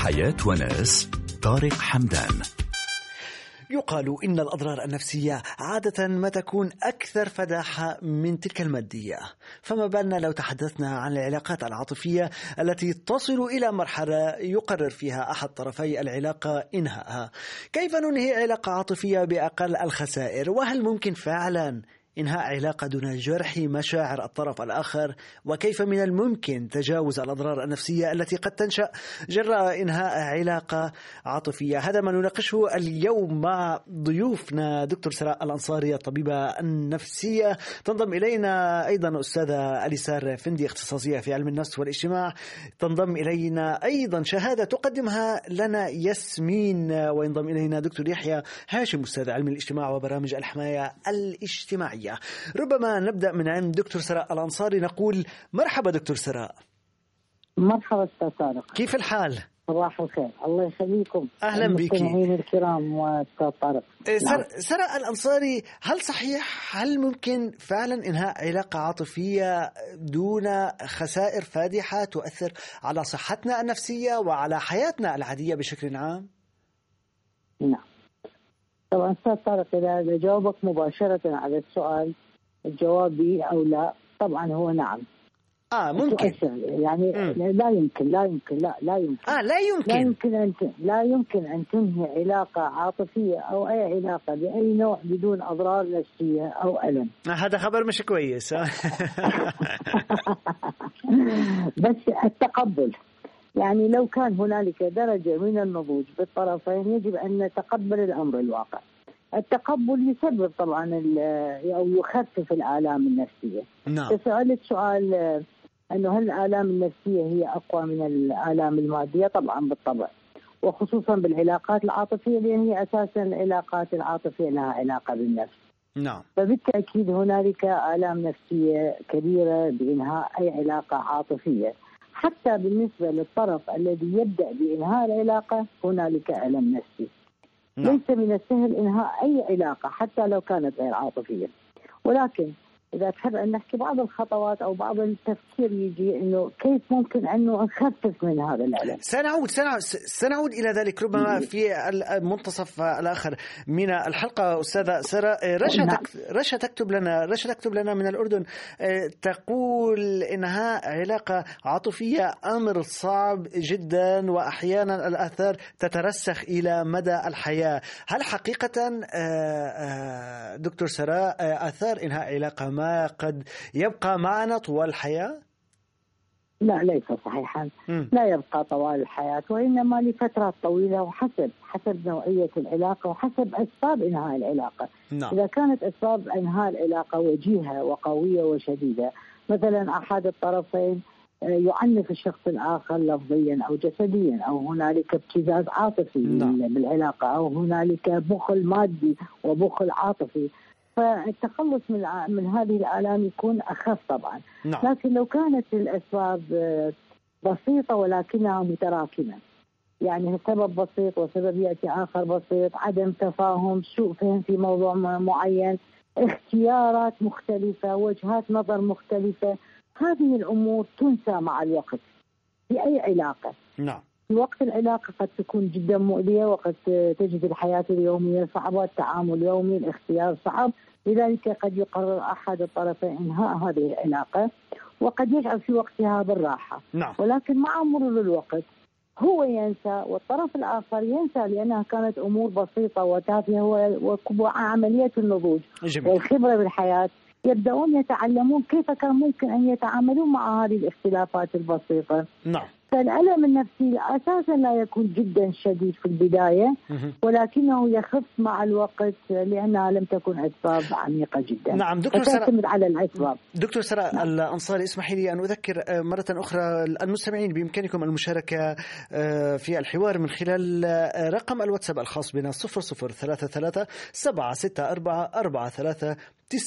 حياة وناس. طارق حمدان. يقال إن الأضرار النفسية عادة ما تكون أكثر فداحة من تلك المادية، فما بالنا لو تحدثنا عن العلاقات العاطفية التي تصل إلى مرحلة يقرر فيها أحد طرفي العلاقة إنهائها. كيف ننهي علاقة عاطفية بأقل الخسائر؟ وهل ممكن فعلا إنهاء علاقة دون جرح مشاعر الطرف الآخر؟ وكيف من الممكن تجاوز الأضرار النفسية التي قد تنشأ جراء إنهاء علاقة عاطفية؟ هذا ما نناقشه اليوم مع ضيوفنا دكتور سراء الأنصاري الطبيبة النفسية. تنضم إلينا أيضا أستاذة أليسار فندي اختصاصية في علم النفس والاجتماع. تنضم إلينا أيضا شهادة تقدمها لنا ياسمين. وينضم إلينا دكتور يحيى هاشم أستاذ علم الاجتماع وبرامج الحماية الاجتماعية. ربما نبدأ من عند دكتور سراء الأنصاري. نقول مرحبا دكتور سراء. مرحبا أستاذ طارق، كيف الحال؟ صباح الخير، الله يخليكم. أهلا بك المستمعين الكرام وأستاذ طارق. سراء الأنصاري، هل صحيح، هل ممكن فعلا إنهاء علاقة عاطفية دون خسائر فادحة تؤثر على صحتنا النفسية وعلى حياتنا العادية بشكل عام؟ نعم طبعا أستاذ طارق، إذا جاوبك مباشرة على السؤال الجواب أو لا، طبعا هو نعم. ممكن يعني لا يمكن لا يمكن أن تنهي علاقة عاطفية أو أي علاقة بأي نوع بدون أضرار نفسية أو ألم. هذا خبر مش كويس. بس التقبل، يعني لو كان هنالك درجة من النضوج بالطرفين يجب أن نتقبل الأمر الواقع. التقبل يسبب طبعا أو يخفف الآلام النفسية. نعم. سألت سؤال أنه هل الآلام النفسية هي أقوى من الآلام المادية؟ طبعا بالطبع، وخصوصا بالعلاقات العاطفية، لأن هي أساسا العلاقات العاطفية لها علاقة بالنفس. نعم. فبالتأكيد هنالك آلام نفسية كبيرة بإنهاء أي علاقة عاطفية. حتى بالنسبة للطرف الذي يبدأ بإنهاء العلاقة هنالك ألم نفسي. ليس من السهل إنهاء أي علاقة حتى لو كانت غير عاطفية، ولكن إذا تحب أن نحكي بعض الخطوات أو بعض التفكير يجي إنه كيف ممكن أنه نخفف من هذا الألم. سنعود إلى ذلك ربما في المنتصف الآخر من الحلقة. أستاذة سراء، رشا تكتب لنا من الأردن، تقول إنها علاقة عاطفية أمر صعب جدا وأحيانا الآثار تترسخ إلى مدى الحياة. هل حقيقة دكتور سراء آثار إنهاء علاقة ما قد يبقى معنا طوال الحياة؟ لا، ليس صحيحا. لا يبقى طوال الحياة، وإنما لفترات طويلة، وحسب نوعية العلاقة وحسب أسباب إنهاء العلاقة. نعم. إذا كانت أسباب إنهاء العلاقة وجيهة وقوية وشديدة، مثلا أحد الطرفين يعنف الشخص الآخر لفظيا أو جسديا، أو هنالك ابتزاز عاطفي بالعلاقة، أو هنالك بخل مادي وبخل عاطفي، فالتخلص من هذه الآلام يكون أخف طبعا. نعم. لكن لو كانت الأسباب بسيطة ولكنها متراكمة، يعني سبب بسيط وسبب يأتي آخر بسيط، عدم تفاهم، سوء فهم في موضوع معين، اختيارات مختلفة، وجهات نظر مختلفة، هذه الأمور تنسى مع الوقت في أي علاقة. نعم. في وقت العلاقة قد تكون جدا مؤذية، وقد تجد الحياة اليومية صعبة، التعامل اليومي، الاختيار صعب، لذلك قد يقرر أحد الطرفين إنهاء هذه العلاقة، وقد يشعر في وقتها بالراحة. نعم. ولكن مع مرور الوقت هو ينسى والطرف الآخر ينسى، لأنها كانت أمور بسيطة وتافهة، وعملية النضوج والخبرة بالحياة يبدأون يتعلمون كيف كان ممكن أن يتعاملون مع هذه الاختلافات البسيطة. نعم. فالألم النفسي أساسا لا يكون جدا شديد في البداية، ولكنه يخف مع الوقت لأنها لم تكن أسباب عميقة جدا. نعم. دكتور سراء، تعتمد على الأسباب. دكتور سراء الأنصاري، اسمحي لي أن أذكر مرة أخرى المستمعين بإمكانكم المشاركة في الحوار من خلال رقم الواتساب الخاص بنا 0033 764 43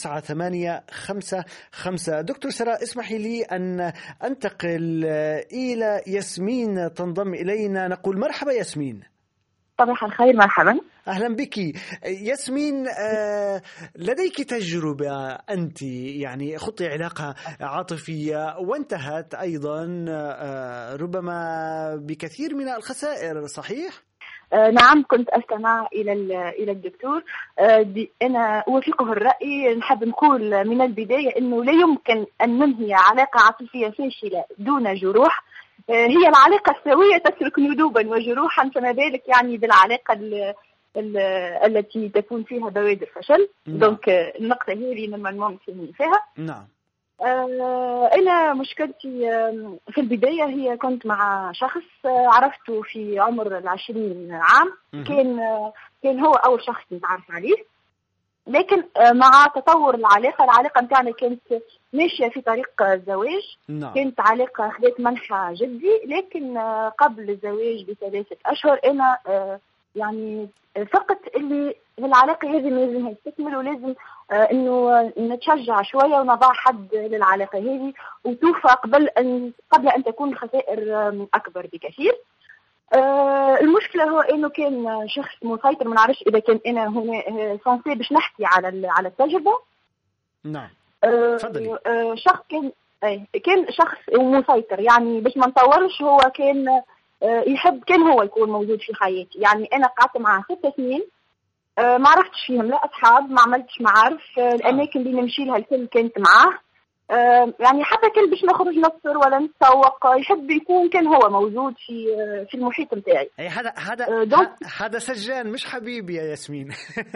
9855. دكتور سراء، اسمحي لي أن أنتقل إلى ياسمين، تنضم إلينا. نقول مرحبا ياسمين. صباح الخير، مرحبا. أهلا بك ياسمين. لديك تجربة أنت، يعني خضتي علاقة عاطفية وانتهت أيضا ربما بكثير من الخسائر، صحيح؟ نعم، كنت أستمع إلى الدكتور. أنا أوافقه الرأي. نحب نقول من البداية أنه لا يمكن أن ننهي علاقة عاطفية فاشلة دون جروح. هي العلاقة السوية تترك ندوبا وجروحا، فما بالك يعني بالعلاقة التي تكون فيها بوادر فشل. دونك النقطة هذه من ممكن فيها. نعم. أنا مشكلتي في البداية هي كنت مع شخص عرفته في عمر 20 عام. كان هو أول شخص نتعرف عليه، لكن مع تطور العلاقة متاعنا كانت ماشية في طريق الزواج. كانت علاقة خذت منحى جدي، لكن قبل الزواج ب3 أشهر أنا يعني فقط اللي العلاقة هذه لازم تكمل، ولازم انه نتشجع شوية ونضع حد للعلاقة هذه وتوفى قبل أن تكون الخسائر أكبر بكثير. المشكلة هو انه كان شخص مسيطر. ما نعرفش اذا كان انا هنا سانسي باش نحكي على التجربة. نعم. تفضلي. شخص كان شخص مسيطر، يعني باش ما نطولش. هو كان يحب كان هو يكون موجود في حياتي. يعني انا قعدت معه 6 سنين، ما عرفتش فيهم لا اصحاب، ما عملتش معارف. الاماكن اللي نمشي لها الكل كانت معاه. يعني حتى كان باش نخرج نفطر ولا نتسوق يحب يكون كان هو موجود في المحيط نتاعي. هذا سجان مش حبيبي يا ياسمين.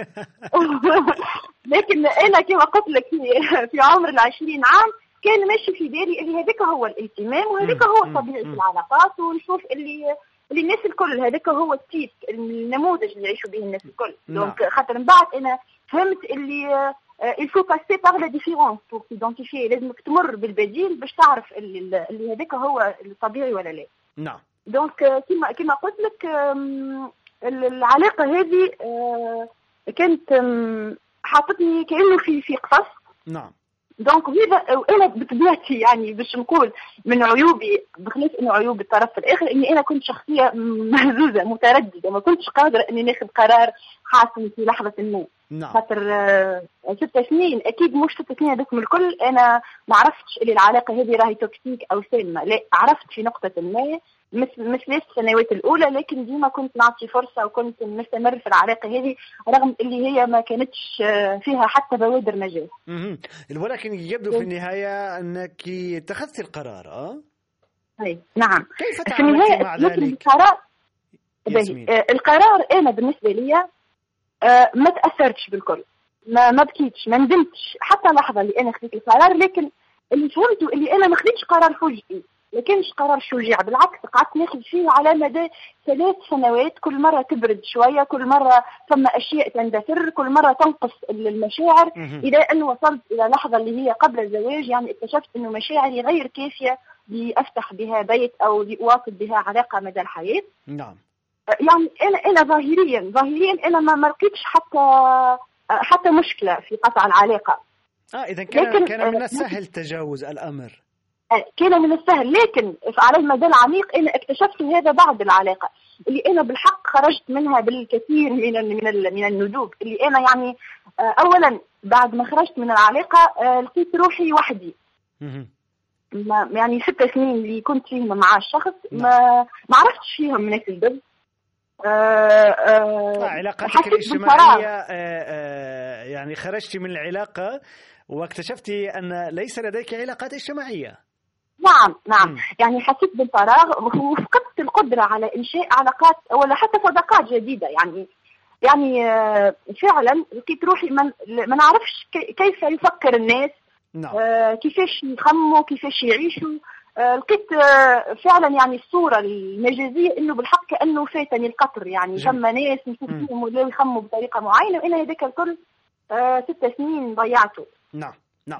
لكن انا كما قلت لك في عمر 20 عام كان ماشي في بالي اللي هذاك هو الاهتمام وهذاك هو الطبيعي في العلاقات، ونشوف اللي الناس الكل هذاك هو التيب النموذج اللي يعيشوا به الناس الكل. دونك خاطر من بعد انا فهمت اللي il faut passer par la différence pour s'identifier. لازمك تمر بالبديل باش تعرف اللي هذاك هو الطبيعي ولا لا. نعم. دونك كما قلت لك العلاقة هذه كانت حاطتني كأنه في قفص. نعم. دونك انا بطبيعتي يعني باش نقول من عيوبي، بخلاف انه عيوب الطرف الاخر، اني انا كنت شخصيه مهزوزه متردده، ما كنتش قادره اني ناخذ قرار حاسم في لحظه ما. خاطر 6 سنين اكيد مش 6 سنين هذوك الكل انا ما عرفتش اللي العلاقه هذه راهي توكسيك او سامه. لا، عرفت في نقطه ما مثل السنوات الاولى، لكن ديما كنت نعطي فرصه وكنت مستمر في العلاقه هذه رغم اللي هي ما كانتش فيها حتى بوادر نجاح. ولكن يبدو في النهايه انك اتخذت القرار. اي نعم. كيف تعاملتي مع ذلك؟ القرار انا بالنسبه لي ما تاثرتش بالكل، ما بكيتش، ما ندمتش حتى لحظه اللي انا خذيت القرار. لكن اللي فهمته اللي انا ما خذيتش قرار فجئي، ما كانش قرار شجاع، بالعكس قعدت ناخذ فيه على مدى 3 سنوات. كل مره تبرد شويه، كل مره ثم اشياء تندثر، كل مره تنقص المشاعر، الى ان وصلت الى لحظه اللي هي قبل الزواج. يعني اكتشفت انه مشاعري غير كافيه لافتح بها بيت او لاواصل بها علاقه مدى الحياه. نعم. يعني انا ظاهريا انا ما لقيتش حتى مشكله في قطع العلاقه. اذا كان من السهل تجاوز الامر. كان من السهل، لكن على المدى العميق انا اكتشفت هذا بعد العلاقه اللي انا بالحق خرجت منها بالكثير من الندوب. اللي انا يعني اولا بعد ما خرجت من العلاقه لقيت روحي وحدي. يعني 6 سنين اللي كنت فيهم مع الشخص ما عرفتش فيهم ناس البد. علاقاتك الاجتماعية يعني خرجتي من العلاقة واكتشفتي أن ليس لديك علاقات اجتماعية. نعم. يعني حسيت بالفراغ وفقدت القدرة على إنشاء علاقات ولا حتى صداقات جديدة. يعني فعلا لقيت روحي ما نعرفش كيف يفكر الناس. كيفاش يخموا، كيفاش يعيشوا. لقيت فعلا يعني الصورة المجازية انه بالحق كأنه فاتني القطر. يعني ثم ناس نشوفهم ولا يخموا بطريقة معينة وانا هذاك الكل 6 سنين ضيعته. نعم.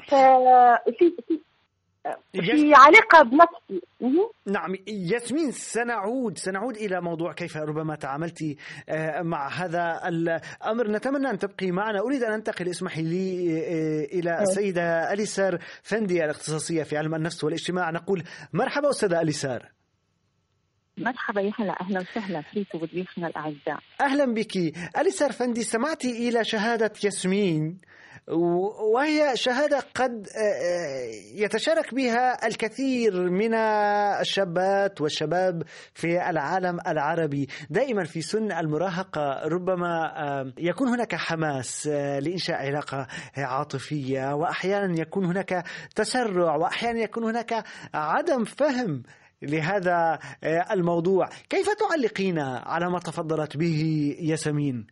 في علاقة بنفسي. نعم ياسمين، سنعود إلى موضوع كيف ربما تعاملتي مع هذا الأمر. نتمنى أن تبقي معنا. أريد أن أنتقل، اسمحي لي، إلى السيدة أليسار فندي الاختصاصية في علم النفس والاجتماع. نقول مرحبا أستاذة أليسار. مرحبا يا هلا، أهلا وسهلا فيك وبضيوفنا الأعزاء. أهلا بك أليسا أفندي. سمعتي إلى شهادة ياسمين، وهي شهادة قد يتشارك بها الكثير من الشابات والشباب في العالم العربي. دائما في سن المراهقة ربما يكون هناك حماس لإنشاء علاقة عاطفية، وأحيانا يكون هناك تسرع، وأحيانا يكون هناك عدم فهم لهذا الموضوع. كيف تعلقين على ما تفضلت به ياسمين؟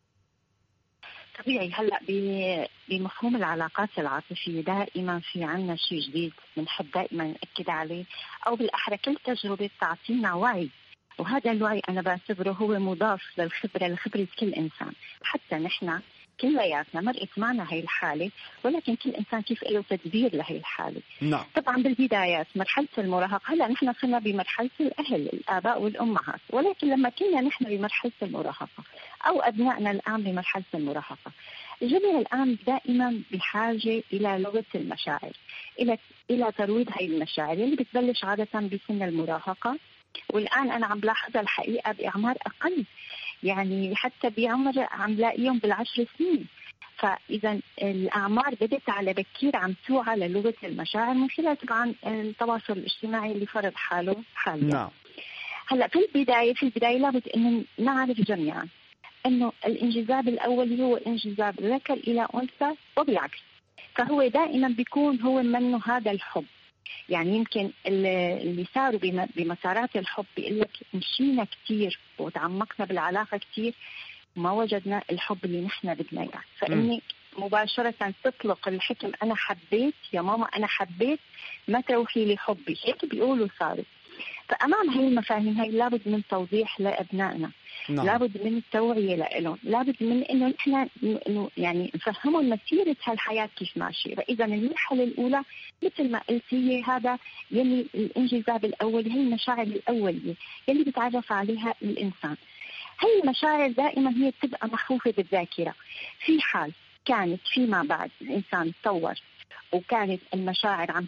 طبيعي هلا بمفهوم العلاقات العاطفية دائما في عنا شيء جديد بنحب دائما نأكد عليه، أو بالأحرى كل تجربة تعطينا وعي، وهذا الوعي أنا بعتبره هو مضاف لخبرة كل إنسان. حتى نحن كلياتنا مرقت معنا هاي الحالة، ولكن كل إنسان كيف له تدبير لهي الحالة. نعم. طبعا بالبدايات مرحلة المراهقة، هلا نحن صرنا بمرحلة الأهل الآباء والأمهات، ولكن لما كنا نحن بمرحلة المراهقة أو أبنائنا الآن بمرحلة المراهقة، الجميع الآن دائما بحاجة إلى لغة المشاعر، إلى ترويض هاي المشاعر اللي بتبلش عادة بسن المراهقة، والآن أنا عم بلاحظها الحقيقة بأعمار أقل، يعني حتى بعمر عم لاقيهم ب10 سنين. فإذا الأعمار بدأت على بكير عم توعى للغة المشاعر من خلال طبعا التواصل الاجتماعي اللي فرض حاله حاليا. نعم. هلا في البداية لابد أن نعرف جميعا أنه الانجذاب الأول هو انجذاب ذكر إلى أنثى وبالعكس، فهو دائما بيكون هو منه هذا الحب. يعني يمكن اللي صاروا بمسارات الحب بيقول لك مشينا كتير وتعمقنا بالعلاقة كتير وما وجدنا الحب اللي نحن بدنا اياه، فإني مباشرة تطلق الحكم أنا حبيت يا ماما، أنا حبيت، ما تروحي لي حبي، هيك بيقولوا صاروا. فأمام هاي المفاهيم هاي لابد من توضيح لأبنائنا. نعم. لابد من التوعية لهم، لابد من إنه نحن يعني نفهمهم مسيرة هالحياة كيف ماشية. فإذا المرحلة الأولى مثل ما قلت هي هذا يلي الانجذاب الأول، هي المشاعر الأولية يلي بتعرف عليها الإنسان. هي المشاعر دائما هي بتبقى محفوفة بالذاكرة، في حال كانت فيما بعد الإنسان تطور وكانت المشاعر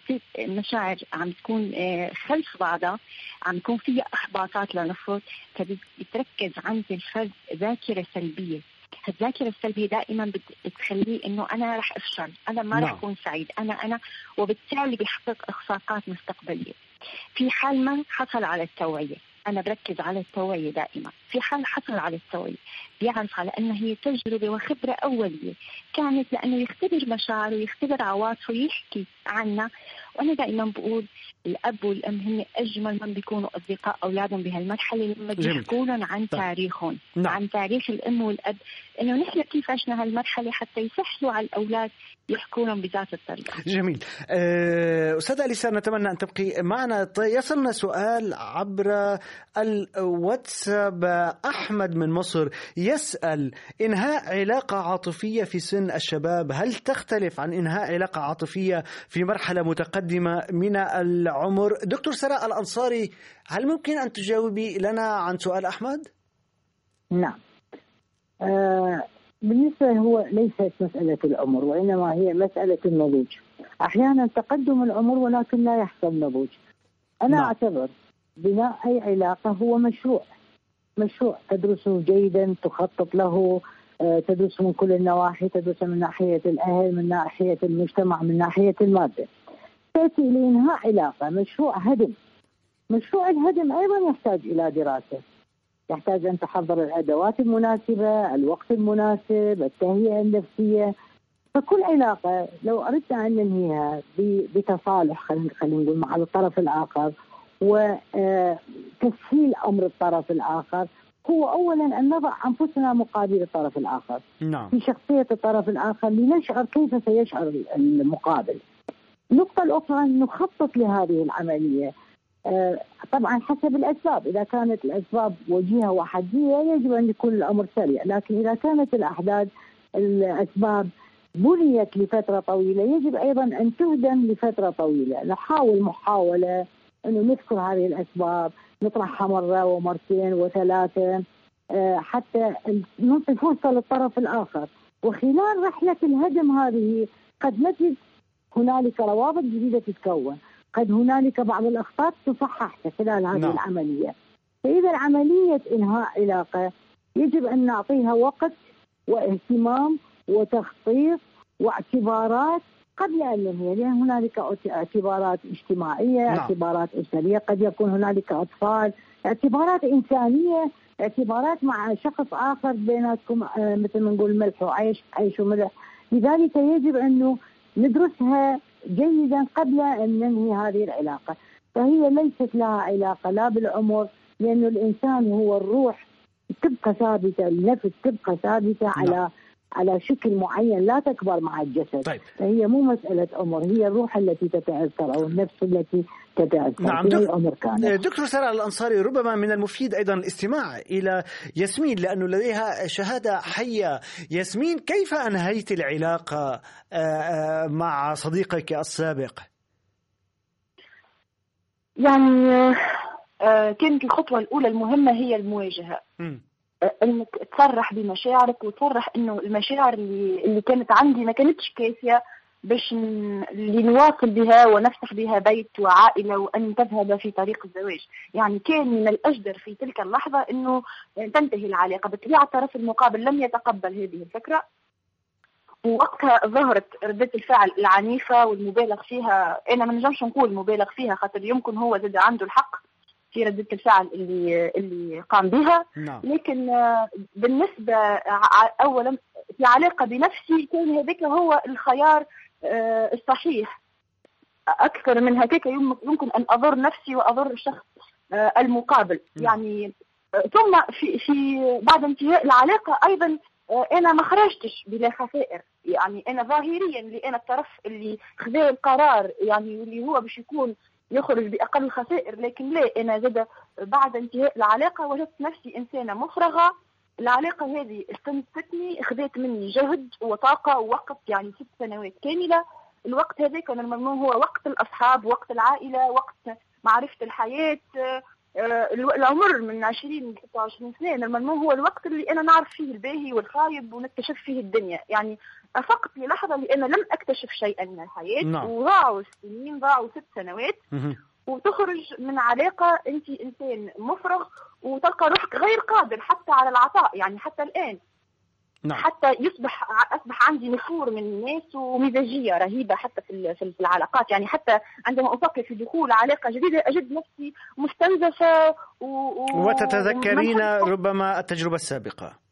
عم تكون خلف بعضها، عم تكون فيها إحباطات لنفرض، فبتركز عند الفرد ذاكرة سلبية. الذاكرة السلبية دائما بتخليه إنه أنا رح أفشل، أنا ما رح أكون سعيد، أنا وبالتالي بيحقق إخفاقات مستقبلية. في حال ما حصل على التوعية، أنا بركز على التوعية دائما، في حال حصل على التوعية بيعرف على أنها هي تجربة وخبرة أولية كانت لأنه يختبر مشاعره ويختبر عواطفه ويحكي عنها. وأنا دائما بقول الأب والأم هن أجمل من بيكونوا أصدقاء أولادهم بهالمرحلة لما بيحكوا لهم عن تاريخهم. نعم. عن تاريخ الأم والأب، إنه نحن كيف عشنا هالمرحلة حتى يسهلوا على الأولاد يحكوا لهم بذات الطريقة. جميل. أستاذة أليسا نتمنى أن تبقي معنا. يصلنا سؤال عبر الواتساب. أحمد من مصر يسأل: إنهاء علاقة عاطفية في سن الشباب هل تختلف عن إنهاء علاقة عاطفية في مرحلة متقدمة من العمر؟ دكتور سراء الأنصاري، هل ممكن أن تجاوبي لنا عن سؤال أحمد؟ نعم. بالنسبة هو ليست مسألة العمر، وإنما هي مسألة النضوج. أحيانا تقدم العمر ولكن لا يحصل نضوج. أنا أعتبر بناء أي علاقة هو مشروع تدرسه جيدا، تخطط له، تدرسه من كل النواحي، تدرسه من ناحية الأهل، من ناحية المجتمع، من ناحية المادة. تأتي لإنهاء علاقة مشروع هدم. مشروع الهدم أيضا يحتاج إلى دراسة، يحتاج أن تحضر الأدوات المناسبة، الوقت المناسب، التهيئة النفسية. فكل علاقة لو أردنا أن ننهيها بتصالح خلينا نقول مع الطرف الآخر وتسهيل أمر الطرف الآخر، هو أولا أن نضع أنفسنا مقابل الطرف الآخر. نعم. في شخصية الطرف الآخر لنشعر كيف سيشعر المقابل. النقطة الأخرى أن نخطط لهذه العملية طبعا حسب الأسباب. إذا كانت الأسباب وجيهة وحدية يجب أن يكون الأمر سريع، لكن إذا كانت الأسباب بنيت لفترة طويلة يجب أيضا أن تهدم لفترة طويلة. نحاول محاولة أنه نذكر هذه الأسباب، نطرحها مرة ومرتين وثلاثة حتى نعطي فرصة للطرف الآخر. وخلال رحلة الهدم هذه قد نجد هنالك روابط جديدة تتكون، قد هنالك بعض الأخطاء تصحح خلال هذه العملية. فإذا عملية إنهاء علاقة يجب أن نعطيها وقت واهتمام وتخطيط واعتبارات قبل أن ننهي، لأن هنالك اعتبارات اجتماعية، اعتبارات أسرية، قد يكون هنالك أطفال، اعتبارات إنسانية، اعتبارات مع شخص آخر بيناتكم مثل ما نقول ملح وعيش، عيش وملح. لذلك يجب أنه ندرسها جيدا قبل أن ننهي هذه العلاقة. فهي ليست لها علاقة لا بالعمر، لأنه الإنسان هو الروح تبقى ثابتة، النفس تبقى ثابتة على شكل معين لا تكبر مع الجسد. طيب. فهي مو مسألة عمر، هي الروح التي تتأثر أو النفس التي تتأثر. نعم. العمر كانت. دكتور سارة الأنصاري، ربما من المفيد أيضا الاستماع إلى ياسمين لأنه لديها شهادة حية. ياسمين، كيف أنهيت العلاقة مع صديقك السابق؟ يعني كانت الخطوة الأولى المهمة هي المواجهة. انك تصرح بمشاعرك وتصرح انه المشاعر اللي كانت عندي ما كانتش كافيه باش اللي نواصل بها ونفتح بها بيت وعائله وان تذهب في طريق الزواج. يعني كان من الاجدر في تلك اللحظه انه تنتهي العلاقه. بالطبيعه الطرف المقابل لم يتقبل هذه الفكره، ووقتها ظهرت ردة الفعل العنيفه والمبالغ فيها. انا ما نجمش نقول مبالغ فيها خاطر يمكن هو زاد عنده الحق في ردة الفعل اللي قام بها. لكن بالنسبة أولا في علاقة بنفسي كان هذاك هو الخيار الصحيح. أكثر من هكاك يمكن أن أضر نفسي وأضر الشخص المقابل. يعني ثم في بعد انتهاء العلاقة أيضا أنا ما خرجتش بلا خسائر. يعني أنا ظاهريا اللي أنا الطرف اللي خذا القرار، يعني اللي هو باش يكون يخرج بأقل خسائر. لكن لا، أنا زاد بعد انتهاء العلاقة وجدت نفسي إنسانة مفرغة. العلاقة هذه استنستني، أخذت مني جهد وطاقة ووقت، يعني 6 سنوات كاملة. الوقت هذا كان المضمون هو وقت الأصحاب، وقت العائلة، وقت معرفة الحياة. العمر من 20 ل 26 سنة المضمون هو الوقت اللي أنا نعرف فيه الباهي والخايب ونكتشف فيه الدنيا. يعني أفقت للحظة لأن لم أكتشف شيئا من الحياة. وضاعوا السنين، ضاعوا 6 سنوات. وتخرج من علاقة أنت إنسان مفرغ وتلقى روحك غير قادر حتى على العطاء. يعني حتى الآن حتى أصبح عندي نفور من الناس ومزاجية رهيبة حتى في العلاقات. يعني حتى عندما أفكر في دخول علاقة جديدة أجد نفسي مستنزفة وتتذكرين ربما التجربة السابقة.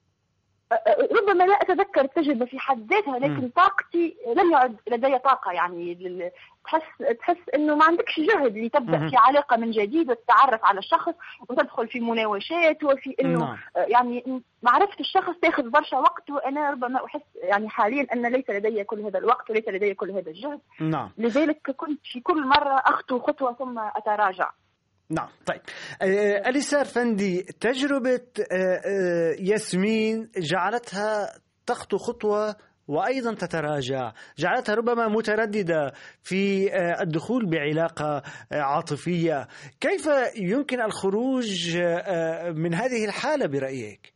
ربما لا أتذكر التجربة في حد ذاتها، لكن طاقتي لم يعد لدي طاقة. يعني تحس أنه ما عندكش جهد لتبدأ في علاقة من جديد وتتعرف على الشخص وتدخل في مناوشات وفي أنه يعني معرفة الشخص تأخذ برشا وقت. وأنا ربما أحس يعني حاليا أن ليس لدي كل هذا الوقت وليس لدي كل هذا الجهد. لذلك كنت في كل مرة أخطو خطوة ثم أتراجع. نعم. طيب أليسار فندي، تجربة ياسمين جعلتها تخطو خطوة وأيضا تتراجع، جعلتها ربما مترددة في الدخول بعلاقة عاطفية. كيف يمكن الخروج من هذه الحالة برأيك؟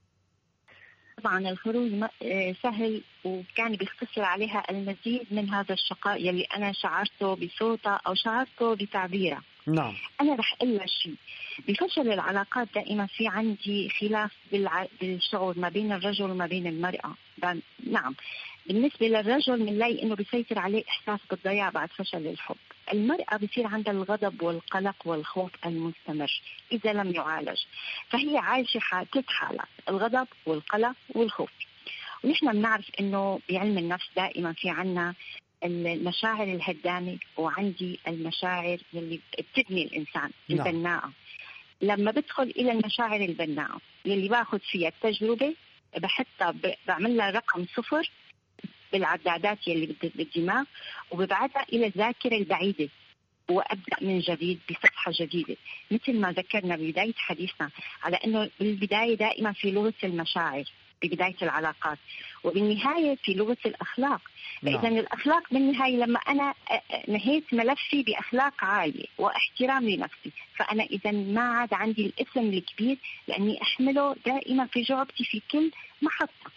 طبعا الخروج سهل وكان بيختصر عليها المزيد من هذا الشقاء يلي أنا شعرته بصوته أو شعرته بتعبيره. أنا رح أقول شيء بفشل العلاقات دائما في عندي خلاف بالشعور ما بين الرجل وما بين المرأة. نعم، بالنسبة للرجل بنلاقي إنه بيسيطر عليه إحساس بالضياع بعد فشل الحب. المرأة بيصير عندها الغضب والقلق والخوف المستمر إذا لم يعالج. فهي عايشة 3 حالات: الغضب والقلق والخوف. ونحن بنعرف إنه بعلم النفس دائما في عنا المشاعر الهدامة وعندي المشاعر اللي بتبني الإنسان البناءة. لما بدخل إلى المشاعر البناءة اللي باخذ فيها التجربة بحطها بعمل لها رقم 0 بالعدادات يلي بالدماغ وببعثها إلى الذاكرة البعيدة وأبدأ من جديد بصفحة جديدة. مثل ما ذكرنا ببداية حديثنا على أنه بالبداية دائما في لغة المشاعر ببداية العلاقات، وبالنهاية في لغة الأخلاق. فإذا الأخلاق بالنهاية لما أنا نهيت ملفي بأخلاق عالية واحترام لنفسي، فأنا إذا ما عاد عندي الإثم الكبير لأني أحمله دائما في جعبتي في كل محطة.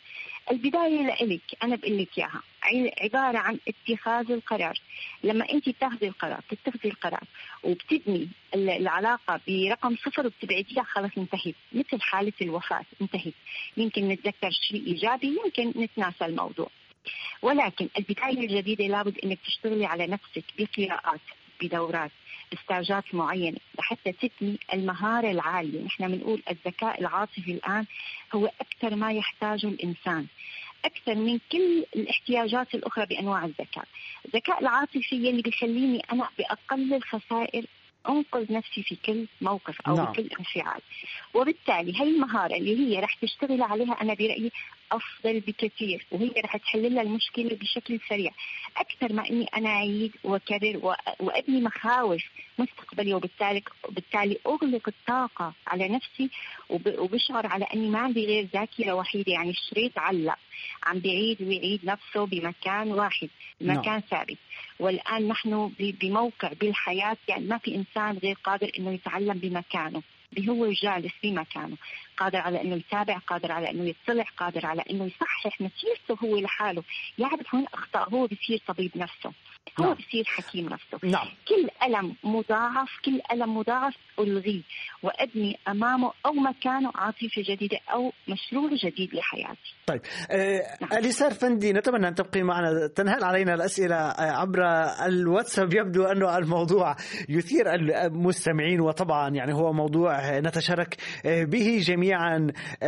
البداية لإلك أنا بقول لك إياها عبارة عن اتخاذ القرار. لما أنت تاخذي القرار وبتبني العلاقة برقم 0 وبتبعديها، خلاص انتهت، مثل حالة الوفاة انتهت. يمكن نتذكر شيء إيجابي، يمكن نتناسى الموضوع، ولكن البداية الجديدة لابد أنك تشتغلي على نفسك بقراءات، بدورات، بستاجات معينة لحتى تبني المهارة العالية. نحن بنقول الذكاء العاطفي الآن هو أكثر ما يحتاجه الإنسان، أكثر من كل الاحتياجات الأخرى بأنواع الذكاء. الذكاء العاطفي اللي بيخليني أنا بأقل الخسائر أنقذ نفسي في كل موقف أو بكل انفعال. وبالتالي هاي المهارة اللي هي رح تشتغل عليها أنا برأيي أفضل بكثير، وهي رح تحل لها المشكلة بشكل سريع أكثر ما إني أنا أعيد وأكرر وأبني مخاوف مستقبلية، وبالتالي أغلق الطاقة على نفسي وبشعر على أني ما عندي غير ذاكرة وحيدة. يعني الشريط علق عم بيعيد ويعيد نفسه بمكان واحد، مكان ثابت. والآن نحن بموقع بالحياة، يعني ما في إنسان غير قادر إنه يتعلم بمكانه، هو جالس بمكانه، قادر على انه يتابع، قادر على انه يطلع، قادر على انه يصحح مسيرته هو لحاله، يعرف وين اخطاء، هو بصير طبيب نفسه، هو بصير حكيم نفسه. كل ألم مضاعف ألغيه وأبني أمامه أو مكانه عاطفة جديدة أو مشروع جديد لحياتي. طيب أليسار فندي، نتمنى أن تبقي معنا. تنهال علينا الأسئلة عبر الواتساب. يبدو أنه الموضوع يثير المستمعين، وطبعا يعني هو موضوع نتشارك به جميعا.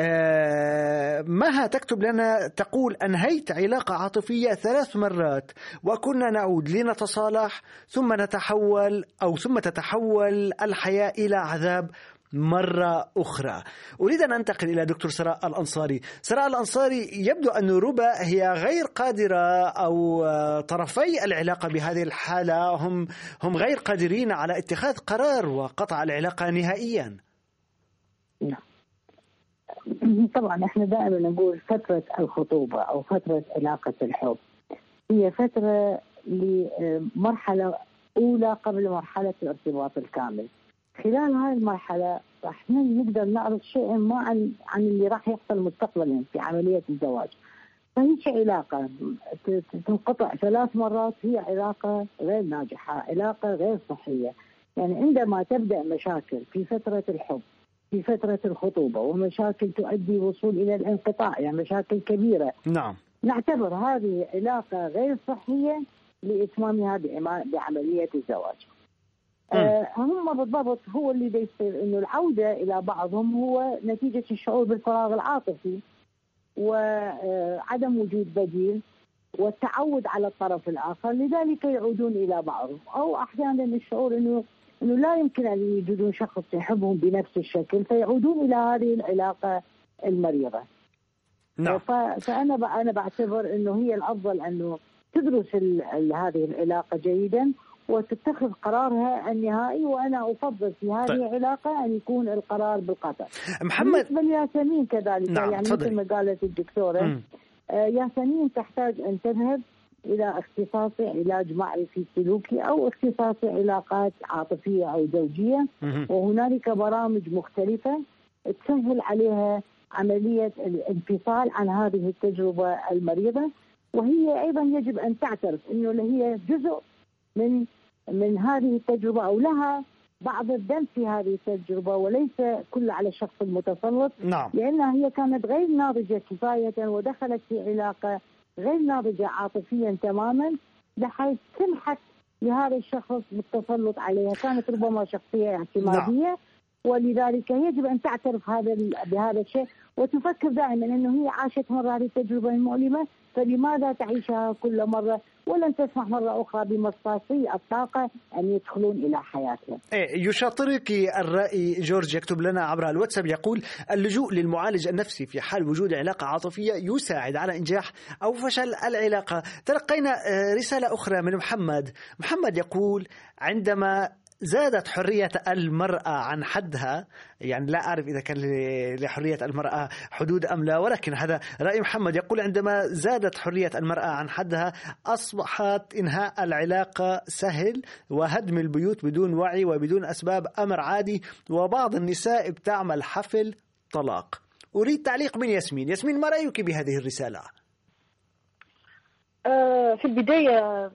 مها تكتب لنا تقول: أنهيت علاقة عاطفية 3 مرات وكنا نعود لنتصالح ثم تتحول الحياة إلى عذاب مرة أخرى. أريد أن أنتقل إلى دكتور سراء الأنصاري. سراء الأنصاري، يبدو أن ربا هي غير قادرة، أو طرفي العلاقة بهذه الحالة هم غير قادرين على اتخاذ قرار وقطع العلاقة نهائيا. طبعا احنا دائما نقول فترة الخطوبة أو فترة علاقة الحب هي فترة لمرحلة أولى قبل مرحلة الارتباط الكامل. خلال هذه المرحلة راح نقدر نعرف شيء ما عن اللي راح يحصل مستقبلا في عملية الزواج. فهي علاقة تنقطع 3 مرات، هي علاقة غير ناجحة، علاقة غير صحية. يعني عندما تبدأ مشاكل في فترة الحب، في فترة الخطوبة، ومشاكل تؤدي وصول إلى الانقطاع، يعني مشاكل كبيرة، نعتبر هذه علاقة غير صحية لإتمامها بعملية الزواج. هم بالضبط هو اللي بيصير إنه العودة إلى بعضهم هو نتيجة الشعور بالفراغ العاطفي وعدم وجود بديل والتعود على الطرف الآخر، لذلك يعودون إلى بعضهم. أو أحيانا الشعور إنه لا يمكن أن يجدون شخص يحبهم بنفس الشكل، فيعودون إلى هذه العلاقة المريضة. فأنا بعتبر إنه هي الأفضل أنه تدرس هذه العلاقة جيدا وتتخذ قرارها النهائي. وأنا أفضل في هذه العلاقة أن يكون القرار بالقطع. محمد، بالنسبة لياسمين كذلك، يعني مثل ما قالت الدكتورة، ياسمين تحتاج أن تذهب إلى اختصاصي علاج معرفي سلوكي أو اختصاصي علاقات عاطفية أو زوجية، وهنالك برامج مختلفة تسهل عليها عملية الانفصال عن هذه التجربة المريضة. وهي أيضا يجب أن تعترف أنه هي جزء من هذه التجربة، أو لها بعض الذنب في هذه التجربة، وليس كل على الشخص المتسلط. لأنها هي كانت غير ناضجة كفاية ودخلت في علاقة غير ناضجة عاطفيا تماما، بحيث سمحت لهذا الشخص بالتسلط عليها. كانت ربما شخصية اعتمادية، ولذلك يجب أن تعترف بهذا الشيء وتفكر دائما أنه هي عاشت مرة هذه التجربة المؤلمة، فلماذا تعيشها كل مرة ولن تسمح مرة أخرى بمصاصي الطاقة أن يدخلون إلى حياتها. يشاطرك الرأي جورج يكتب لنا عبر الواتساب، يقول: اللجوء للمعالج النفسي في حال وجود علاقة عاطفية يساعد على إنجاح أو فشل العلاقة. تلقينا رسالة أخرى من محمد يقول: عندما زادت حرية المرأة عن حدها، يعني لا أعرف إذا كان لحرية المرأة حدود أم لا، ولكن هذا رأي محمد. يقول: عندما زادت حرية المرأة عن حدها أصبحت إنهاء العلاقة سهل، وهدم البيوت بدون وعي وبدون أسباب أمر عادي، وبعض النساء بتعمل حفل طلاق. أريد تعليق من ياسمين. ياسمين، ما رأيك بهذه الرسالة؟ في البداية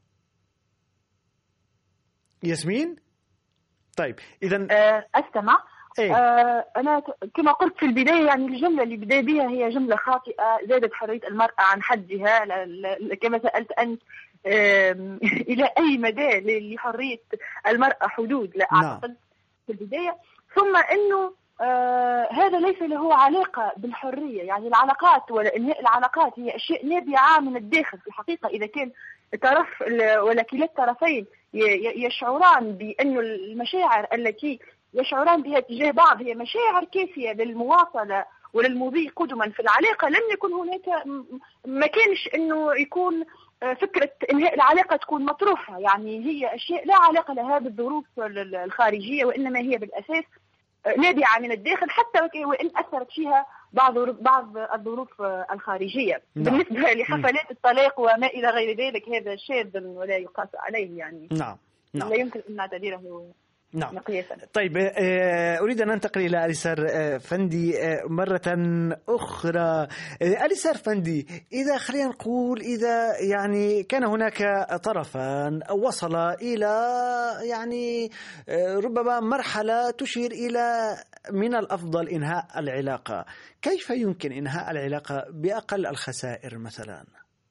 ياسمين؟ طيب إذا أستمع. إيه؟ أنا كما قلت في البداية، يعني الجملة اللي بدأ بها هي جملة خاطئة، زادت حرية المرأة عن حدها. كما سألت أنت إلى أي مدى لحرية المرأة حدود؟ لا أعتقد في البداية. ثم أنه هذا ليس له علاقة بالحرية، يعني العلاقات ولا إنهاء العلاقات هي أشياء نابعة من الداخل في الحقيقة. إذا كان الطرف ولا كلا الطرفين يشعران بأن المشاعر التي يشعران بها تجاه بعض هي مشاعر كافية للمواصلة وللمضي قدما في العلاقة، لم يكن هناك، ما كانش أنه يكون فكرة إنهاء العلاقة تكون مطروحة. يعني هي أشياء لا علاقة لها بالظروف الخارجية، وإنما هي بالأساس نابعة من الداخل، حتى وإن أثرت فيها بعض الظروف الخارجية. بالنسبة لحفلات الطلاق وما إلى غير ذلك، هذا شاذ ولا يقاس عليه، يعني لا يمكن أن نعتبره مقياسا. طيب أريد أن ننتقل إلى أليسار فندي مرة أخرى. أليسار فندي، إذا خلينا نقول إذا يعني كان هناك طرفان وصل إلى يعني ربما مرحلة تشير إلى من الأفضل إنهاء العلاقة، كيف يمكن إنهاء العلاقة بأقل الخسائر مثلا؟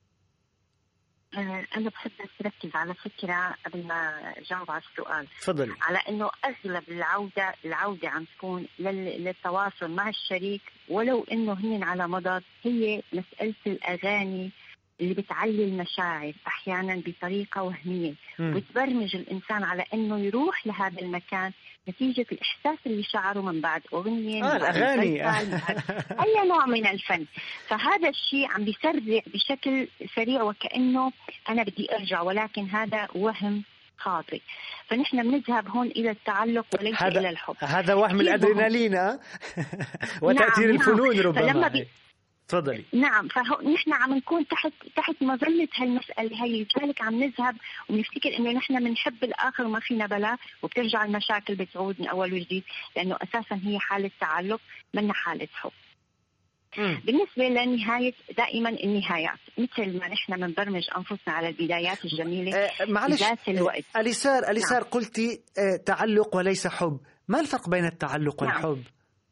أنا بحب أركز على فكرة قبل ما أجاوب على السؤال. تفضلي. على إنه أغلب العودة عم تكون للتواصل مع الشريك، ولو إنه هن على مضض، هي مسألة الأغاني اللي بتعلي المشاعر أحيانا بطريقة وهمية، وتبرمج الإنسان على إنه يروح لهذا المكان نتيجة الإحساس اللي شعره من بعد أغنية، الأغاني أي نوع من الفن. فهذا الشيء عم بيسرع بشكل سريع وكأنه أنا بدي أرجع، ولكن هذا وهم خاطئ. فنحن بنذهب هون إلى التعلق وليس إلى الحب. هذا وهم الأدرينالين وتأثير الفنون ربما. تفضلي. نعم، فنحن عم نكون تحت مظلة هالمسألة هي، لذلك عم نذهب ونفتكر إنه نحن بنحب الآخر وما فينا بلا، وبترجع المشاكل بتعود من أول وجديد، لأنه أساسا هي حالة تعلق منا حالة حب. بالنسبة للنهاية، دائما النهايات مثل ما نحن بنبرمج أنفسنا على البدايات الجميلة. معلش الوقت. أليسار قلتي تعلق وليس حب، ما الفرق بين التعلق والحب؟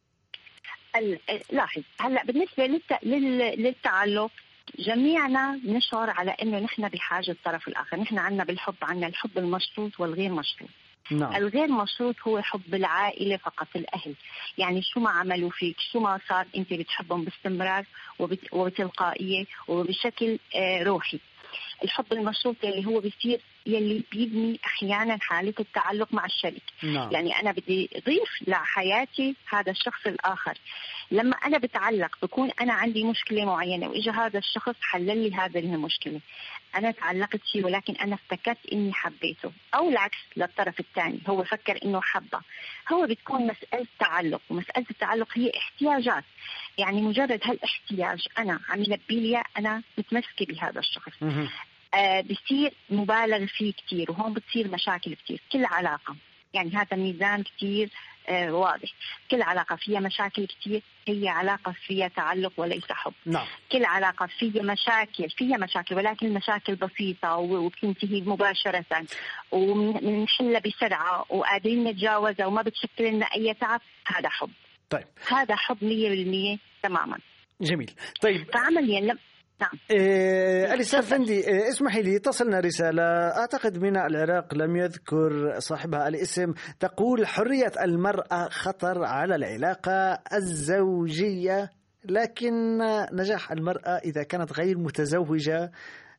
لاحظ هلا بالنسبه للتعلق، جميعنا نشعر على انه نحن بحاجه الطرف الاخر. نحن عندنا بالحب عندنا الحب المشروط والغير مشروط. الغير مشروط هو حب العائله فقط، الاهل، يعني شو ما عملوا فيك، شو ما صار، انت بتحبهم باستمرار وبتلقائيه وبشكل روحي. الحب المشروط اللي هو بيصير يلي بيبني احيانا حاله التعلق مع الشريك. يعني انا بدي اضيف لحياتي هذا الشخص الاخر. لما انا بتعلق بكون انا عندي مشكله معينه، واجا هذا الشخص حلل لي هذه المشكله، انا تعلقت فيه ولكن انا افتكرت اني حبيته، او العكس للطرف الثاني هو فكر انه حبه. هو بتكون مساله تعلق، ومساله التعلق هي احتياجات. يعني مجرد هالاحتياج انا عم يلبي لي، انا متمسكه بهذا الشخص. بصير مبالغ فيه كتير، وهون بتصير مشاكل كتير. كل علاقة، يعني هذا ميزان كتير واضح، كل علاقة فيها مشاكل كتير هي علاقة فيها تعلق وليس حب. كل علاقة فيها مشاكل ولكن مشاكل بسيطة وبتنتهي مباشرة ومنحلها بسرعة وقادرين نتجاوزها وما بتشكل لنا أي تعب. هذا حب. طيب هذا حب 100% تماما. جميل. طيب فعمليا نعم. أليسار فندي، اسمحي لي، تصلنا رسالة أعتقد من العراق، لم يذكر صاحبها الاسم، تقول: حرية المرأة خطر على العلاقة الزوجية، لكن نجاح المرأة إذا كانت غير متزوجة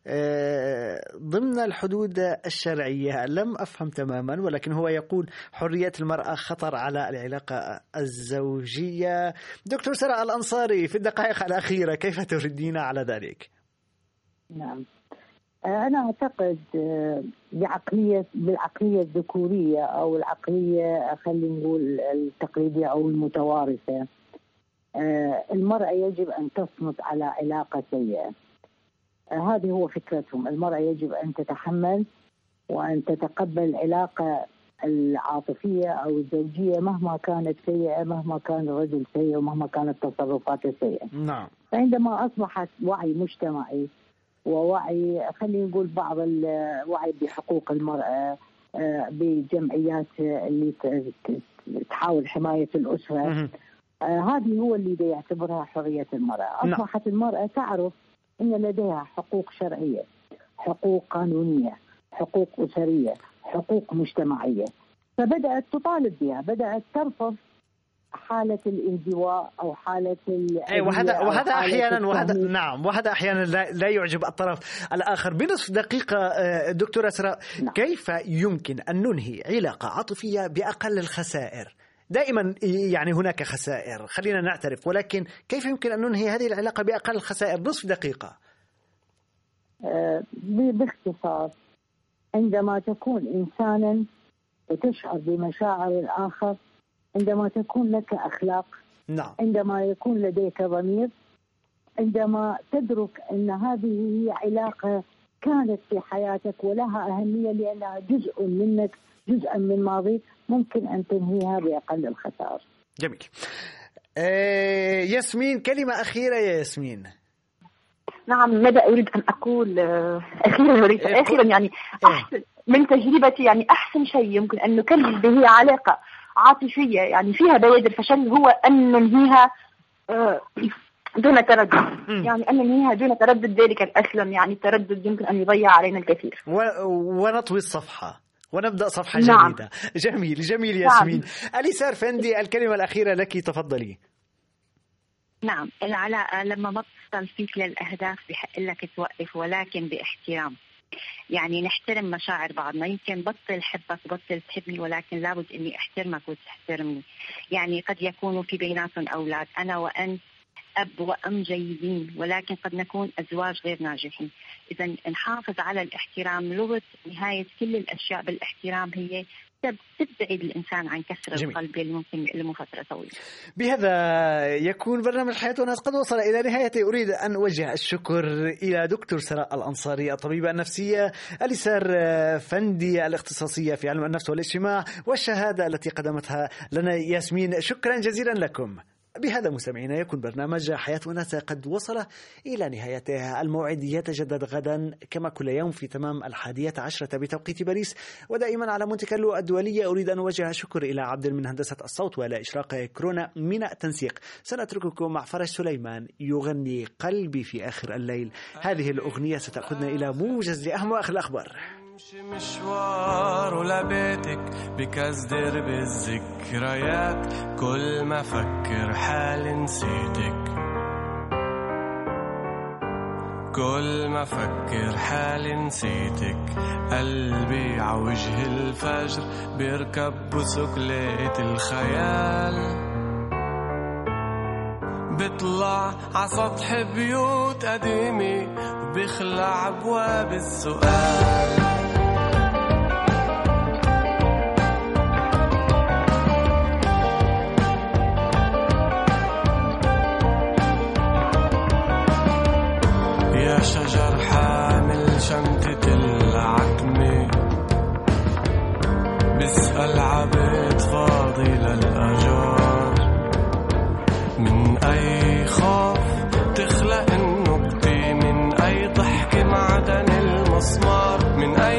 ضمن الحدود الشرعية. لم أفهم تماما، ولكن هو يقول حرية المرأة خطر على العلاقة الزوجية. دكتور سراء الأنصاري، في الدقائق الأخيرة كيف تردين على ذلك؟ نعم، أنا أعتقد بالعقلية الذكورية أو العقلية خلينا نقول التقليدية أو المتوارثة، المرأة يجب أن تصمت على علاقة سيئة. هذه هو فكرتهم. المرأة يجب أن تتحمل وأن تتقبل علاقة العاطفية أو الزوجية مهما كانت سيئة، مهما كان الرجل سيء، ومهما كانت تصرفاته سيئة. نعم. فعندما أصبحت وعي مجتمعي ووعي، خلينا نقول بعض الوعي بحقوق المرأة، بجمعيات اللي تحاول حماية الأسرة، هذه هو اللي يعتبرها حرية المرأة. أصبحت المرأة تعرف أن لديها حقوق شرعية، حقوق قانونية، حقوق أسرية، حقوق مجتمعية، فبدأت تطالب بها، بدأت ترفض حالة الانزواء أو حالة وهذا أحيانا وهذا أحيانا لا يعجب الطرف الآخر. بنصف دقيقة دكتورة سراء، كيف يمكن أن ننهي علاقة عاطفية بأقل الخسائر؟ دائما يعني هناك خسائر، خلينا نعترف، ولكن كيف يمكن أن ننهي هذه العلاقة بأقل الخسائر؟ نصف دقيقة. باختصار، عندما تكون إنسانا وتشعر بمشاعر الآخر، عندما تكون لك أخلاق، عندما يكون لديك ضمير، عندما تدرك أن هذه هي علاقة كانت في حياتك ولها أهمية لأنها جزء منك، جزءا من ماضيك، ممكن أن تنهيها بأقل الخسائر. جميل. ياسمين، كلمة أخيرة يا ياسمين. نعم، ماذا أريد أن أقول أخيرا يعني أحسن من تجربتي، يعني أحسن شيء يمكن أن نكمل به علاقة عاطفية يعني فيها بوادر فشل هو أن ننهيها دون تردد. يعني أن ننهيها دون تردد، ذلك الأسلم. يعني التردد يمكن أن يضيع علينا الكثير. ونطوي الصفحة ونبدأ صفحة نعم. جديدة. جميل ياسمين. أليسار فندي، الكلمة الأخيرة لك، تفضلي. نعم، العلاقة لما ما تصل فيك للأهداف بحق لك توقف، ولكن باحترام. يعني نحترم مشاعر بعضنا. يمكن بطل حبك بطل تحبني، ولكن لابد اني احترمك وتحترمني. يعني قد يكونوا في بيناتهم اولاد، انا وانت اب وام جيدين، ولكن قد نكون ازواج غير ناجحين. اذا نحافظ على الاحترام. لغة نهاية كل الاشياء بالاحترام هي تبعد الإنسان عن كسر القلب اللي ممكن يؤلمه فترة طويلة. بهذا يكون برنامج حياة وناس قد وصل إلى نهايته. أريد أن أوجه الشكر إلى دكتور سراء الأنصاري، الطبيبة النفسية، أليسار فندي، الاختصاصية في علم النفس والاجتماع، والشهادة التي قدمتها لنا ياسمين. شكرا جزيلا لكم. بهذا مستمعينا يكون برنامج حياة وناس قد وصل إلى نهايته. الموعد يتجدد غدا كما كل يوم في تمام 11:00 بتوقيت باريس، ودائما على مونتي كارلو الدولية. أريد أن أوجه شكر إلى عبد من هندسة الصوت وإلى إشراق كورونا من التنسيق. سنترككم مع فرج سليمان يغني قلبي في آخر الليل. هذه الأغنية ستأخذنا إلى موجز لأهم وآخر الأخبار. مشوار ولبيتك بكزدر بالذكريات، كل ما فكر حالي نسيتك، كل ما فكر حالي نسيتك. قلبي عوجه الفجر بيركب بسكليت الخيال، بيطلع عسطح بيوت قديمة وبيخلع أبواب السؤال. يا شجر حامل شمتة العتمة، بسأل عبد فاضي للأجار، من أي خوف تخلق النبتة، من أي ضحك معدن المسمار، من أي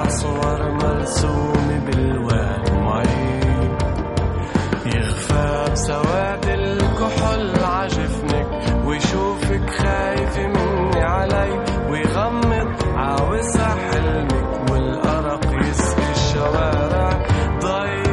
صور مرسومة بالوان معي، يغفى بسواد الكحل عجفنك ويشوفك خايفة مني علي، ويغمض عاوزة حلمك والأرق يسقي الشوارع ضي.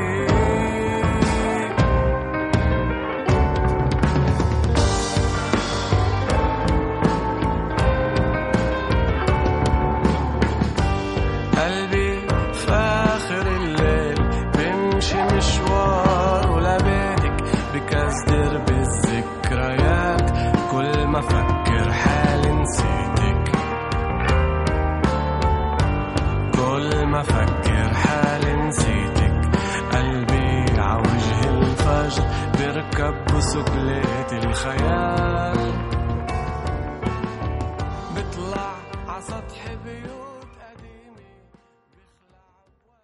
قلبي فاخر الليل بمشي مشوار ولبيتك بكسدر بالذكريات، كل ما فكر حالي نسيتك، كل ما فكر حالي نسيتك. قلبي عوجه الفجر بركب بسكليت الخيال،